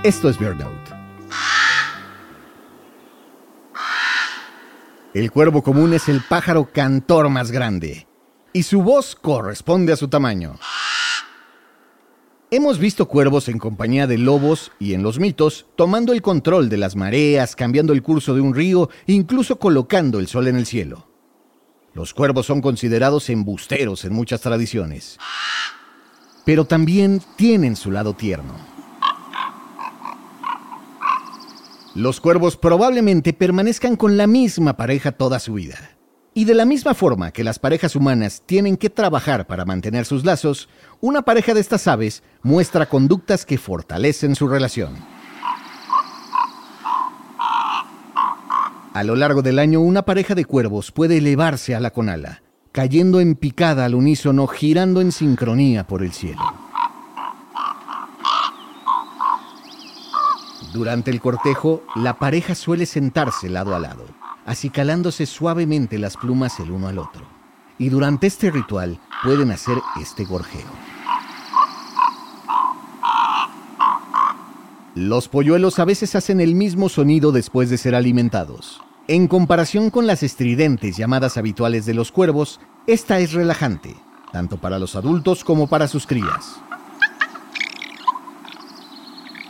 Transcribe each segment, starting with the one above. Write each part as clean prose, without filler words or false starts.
Esto es Burnout. El cuervo común es el pájaro cantor más grande, y su voz corresponde a su tamaño. Hemos visto cuervos en compañía de lobos y en los mitos, tomando el control de las mareas, cambiando el curso de un río, incluso colocando el sol en el cielo. Los cuervos son considerados embusteros en muchas tradiciones, pero también tienen su lado tierno. Los cuervos probablemente permanezcan con la misma pareja toda su vida. Y de la misma forma que las parejas humanas tienen que trabajar para mantener sus lazos, una pareja de estas aves muestra conductas que fortalecen su relación. A lo largo del año, una pareja de cuervos puede elevarse ala con ala, cayendo en picada al unísono, girando en sincronía por el cielo. Durante el cortejo, la pareja suele sentarse lado a lado, acicalándose suavemente las plumas el uno al otro. Y durante este ritual pueden hacer este gorjeo. Los polluelos a veces hacen el mismo sonido después de ser alimentados. En comparación con las estridentes llamadas habituales de los cuervos, esta es relajante, tanto para los adultos como para sus crías.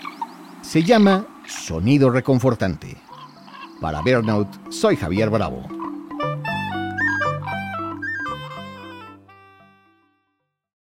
Se llama sonido reconfortante. Para Burnout, soy Javier Bravo.